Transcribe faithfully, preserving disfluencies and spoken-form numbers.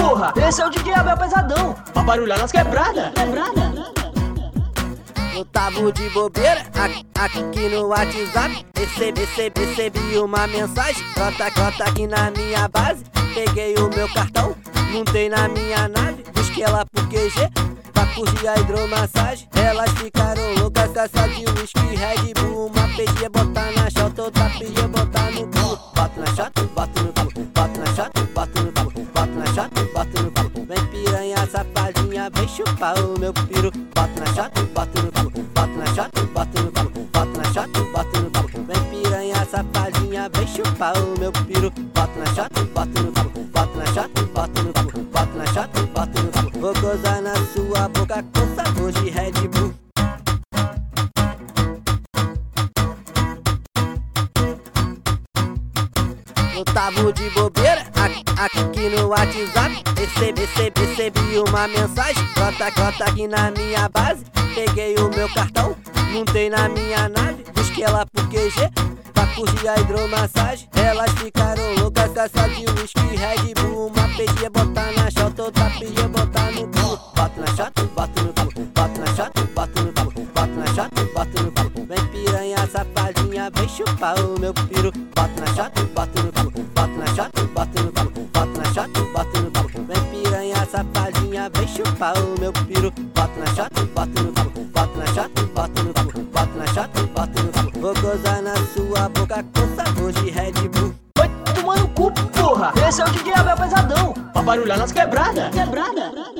porra! Esse é o D J Abel Pesadão, pra barulhar nas quebradas. Quebrada. Eu tava de bobeira a- aqui no WhatsApp. Recebi, recebi, recebi uma mensagem. Trota, trota aqui na minha base. Peguei o meu cartão, montei na minha nave. Busquei ela pro Q G pra curtir a hidromassagem. Elas ficaram loucas, caça de whisky, Red Bull. Uma pedia botar na chota, outra pedia botar no cu. Boto na chota, boto no cu. Boto na chota, boto no cu. Boto na chota, boto no cu. Vem piranha safadinha, vem chupar o meu piru. Boto na chota, boto no cu. Boto na chota, boto no cu. Boto na chota, boto no cu. Vem piranha safadinha, vem chupar o meu piru. Boto na chota, boto no cu. Boto na chota, boto no cu. Boto na chota, boto no cu. Vou gozar na sua boca com sabor de Red Bull. Eu tava de bobeira a- aqui no WhatsApp. Recebi, recebi, recebi uma mensagem. Trota, trota aqui na minha base. Peguei o meu cartão, montei na minha nave. Busquei ela pro Q G pra curtir a hidromassagem. Elas ficaram loucas, caça de whisky, Red Bull. Uma pedia botar na chota, outra pedia botar no cu. Boto na chota, boto no cu. Boto na chota, boto no cu. Boto na chota, boto no cu. Vem piranha safadinha, vem chupar o meu piru. Boto na chota, boto no cu. Boto na chota, boto no cu. Boto na chota, boto no cu. Vem piranha safadinha, vem chupar o meu piru. Boto na chota, boto no cu. Boto na chota, boto no cu. Boto na chota, boto no cu. Vou gozar na sua boca com sabor de Red Bull. Vai tomar no cu, porra! Esse é o D J Abel Pesadão, pra barulhar nas quebradas. Quebrada.